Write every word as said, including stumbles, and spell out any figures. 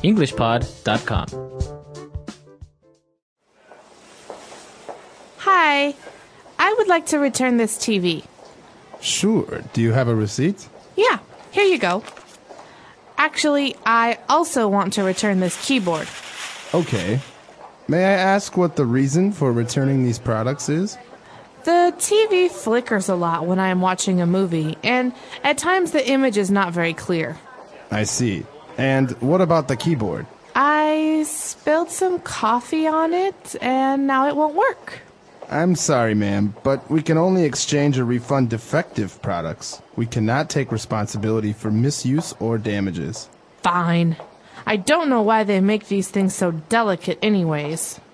english pod dot com. Hi. I would like to return this T V. Sure. Do you have a receipt? Yeah, here you go. Actually, I also want to return this keyboard. Okay. May I ask what the reason for returning these products is? The T V flickers a lot when I am watching a movie, and at times the image is not very clear. I see. And what about the keyboard? I spilled some coffee on it, and now it won't work. I'm sorry, ma'am, but we can only exchange or refund defective products. We cannot take responsibility for misuse or damages. Fine. I don't know why they make these things so delicate anyways.